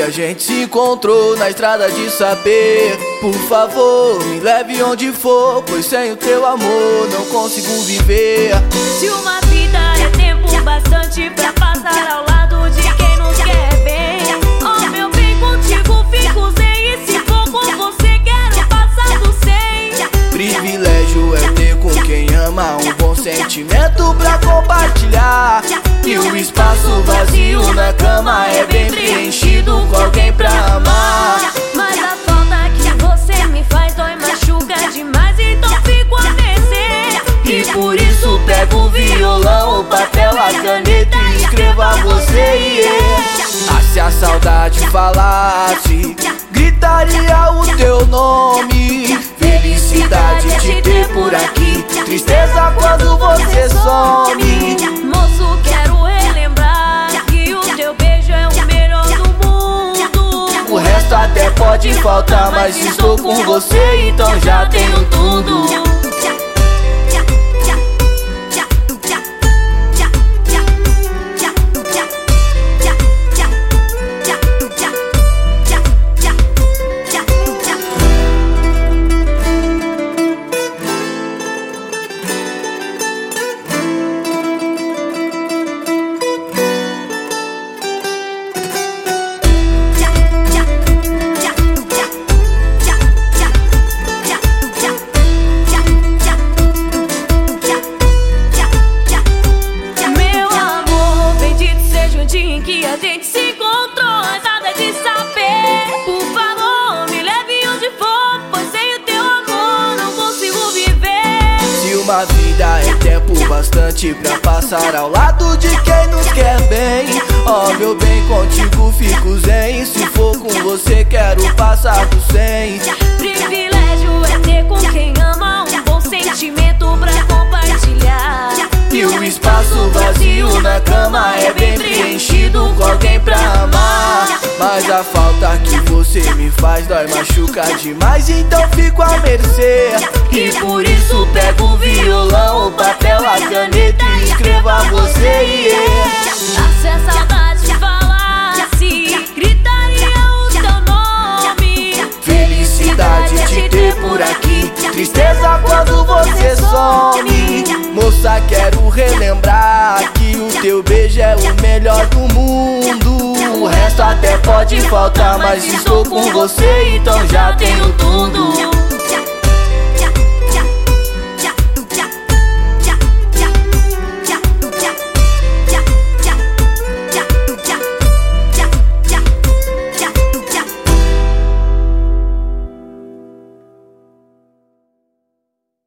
a gente se encontrou na estrada de saber. Por favor, me leve onde for, pois sem o teu amor não consigo viver. Se uma vida é tempo bastante pra passar ao lado de quem nos quer bem, oh meu bem, contigo fico zen. E se for com você quero passar do 100. Privilégio é ter com quem ama um bom sentimento pra compartilhar. E o espaço vazio na cama é bem preenchido com alguém pra amar. Mas a falta que você me faz dói, machuca demais, então fico a mercê. E por isso pego o violão, o papel, a caneta e escrevo a você e eu. Se a saudade falasse, gritaria o teu nome. Felicidade te ter por aqui, tristeza quando você some. Moço, quero relembrar que o teu beijo é o melhor do mundo. O resto até pode faltar, mas estou com você, então já tenho tudo. Que a gente se encontrou, nada de saber. Por favor, me leve onde for, pois sem o teu amor não consigo viver. Se uma vida é tempo bastante pra passar ao lado de quem nos quer bem, oh meu bem, contigo fico zen. Se for com você quero passar do 100. Privilégio é ter com quem ama um bom sentimento pra compartilhar. E o espaço vazio na cama é bem preenchido com alguém pra amar. Mas a falta que você me faz dói, machuca demais, então fico à mercê. E por isso pego o violão, o papel, a caneta e escrevo a você e eu. Se a saudade falasse, gritaria o teu nome. Felicidade te ter por aqui, tristeza quando você some. Moça, quero relembrar que o teu beijo é o melhor do mundo. O resto até pode faltar, mas estou com você, então já tenho tudo.